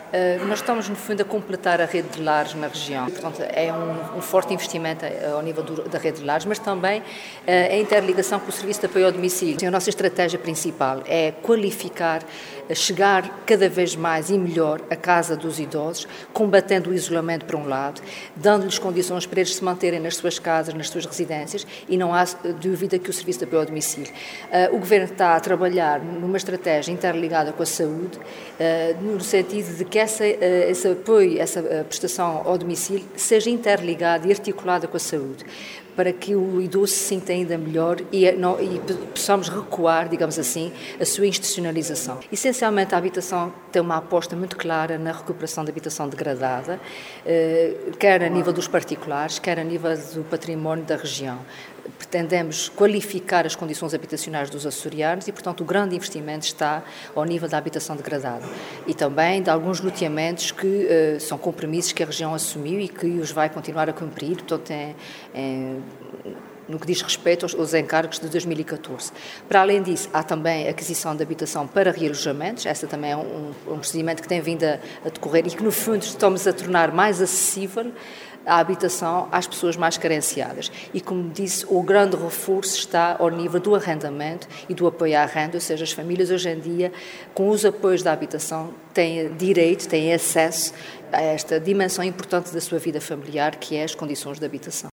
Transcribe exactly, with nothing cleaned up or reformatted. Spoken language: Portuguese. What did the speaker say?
Uh, nós estamos, no fundo, a completar a rede de lares na região. Portanto, é um, um forte investimento ao nível do, da rede de lares, mas também uh, a interligação com o serviço de apoio ao domicílio. A nossa estratégia principal é qualificar, chegar cada vez mais e melhor à casa dos idosos, combatendo o isolamento por um lado, dando-lhes condições para eles se manterem nas suas casas, nas suas residências, e não há dúvida que o serviço de apoio ao domicílio. Uh, o Governo está a trabalhar numa estratégia interligada com a saúde, uh, no sentido de que essa, esse apoio, essa prestação ao domicílio seja interligada e articulada com a saúde, para que o idoso se sinta ainda melhor e, não, e possamos recuar, digamos assim, a sua institucionalização. Essencialmente, a habitação tem uma aposta muito clara na recuperação da habitação degradada, quer a nível dos particulares, quer a nível do património da região. Pretendemos qualificar as condições habitacionais dos açorianos e, portanto, o grande investimento está ao nível da habitação degradada e também de alguns loteamentos que uh, são compromissos que a região assumiu e que os vai continuar a cumprir, portanto, é, é, no que diz respeito aos, aos encargos de dois mil e catorze. Para além disso, há também a aquisição de habitação para realojamentos, essa também é um, um procedimento que tem vindo a, a decorrer e que, no fundo, estamos a tornar mais acessível a habitação às pessoas mais carenciadas. E, como disse, o grande reforço está ao nível do arrendamento e do apoio à renda, ou seja, as famílias hoje em dia, com os apoios da habitação, têm direito, têm acesso a esta dimensão importante da sua vida familiar, que é as condições de habitação.